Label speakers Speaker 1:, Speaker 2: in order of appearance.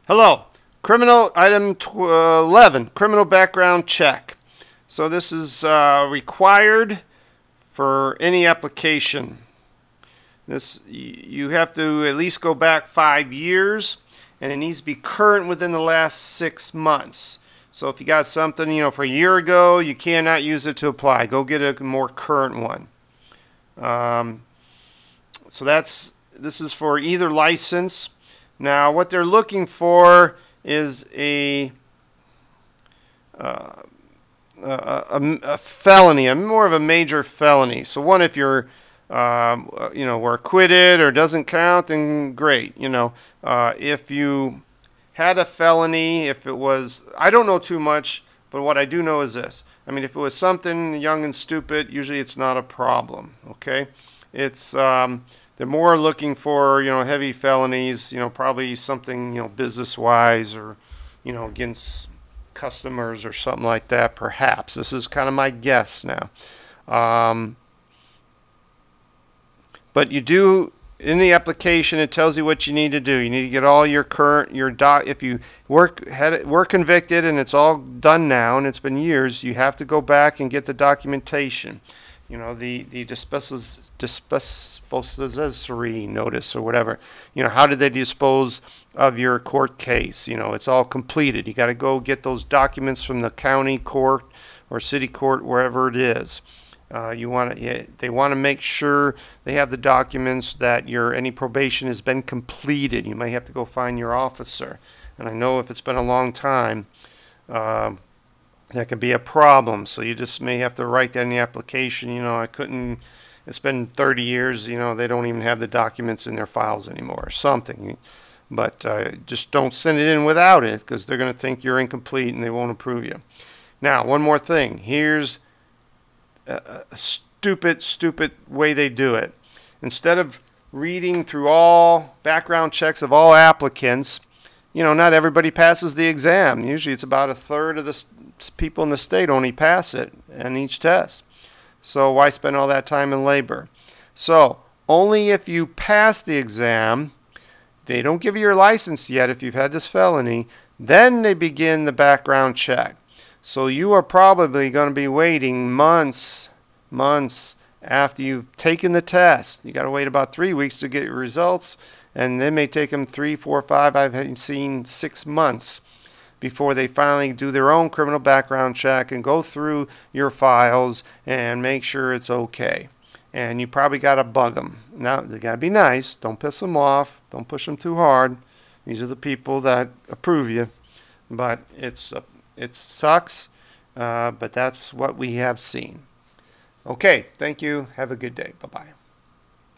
Speaker 1: Hello. Criminal item 11, criminal background check. So this is required for any application. This you have to at least go back 5 years, and it needs to be current within the last 6 months. So if you got something, for a year ago, you cannot use it to apply. Go get a more current one. So this is for either license. Now, what they're looking for is a felony, more of a major felony. So one, if you're, were acquitted or doesn't count, then great. If you had a felony, if it was, I don't know too much, but what I do know is this. If it was something young and stupid, usually it's not a problem. Okay, it's they're more looking for, heavy felonies, probably something, business-wise or, against customers or something like that, perhaps. This is kind of my guess now. But you do, in the application, it tells you what you need to do. You need to get all your if you were convicted and it's all done now and it's been years, you have to go back and get the documentation. The dispossessory notice or whatever. How did they dispose of your court case? It's all completed. You got to go get those documents from the county court or city court, wherever it is. They want to make sure they have the documents that any probation has been completed. You may have to go find your officer. And I know if it's been a long time, that could be a problem. So you just may have to write that in the application. It's been 30 years, they don't even have the documents in their files anymore or something. But just don't send it in without it, because they're going to think you're incomplete and they won't approve you. Now, one more thing. Here's a stupid way they do it. Instead of reading through all background checks of all applicants, not everybody passes the exam. Usually it's about a third of the people in the state only pass it in each test. So why spend all that time and labor? So only if you pass the exam, they don't give you your license yet if you've had this felony, then they begin the background check. So you are probably going to be waiting months after you've taken the test. You got to wait about 3 weeks to get your results, and they may take them 3, 4, 5, I've seen 6 months before they finally do their own criminal background check and go through your files and make sure it's okay. And you probably got to bug them. Now, they got to be nice. Don't piss them off. Don't push them too hard. These are the people that approve you. But it sucks, but that's what we have seen. Okay, thank you. Have a good day. Bye-bye.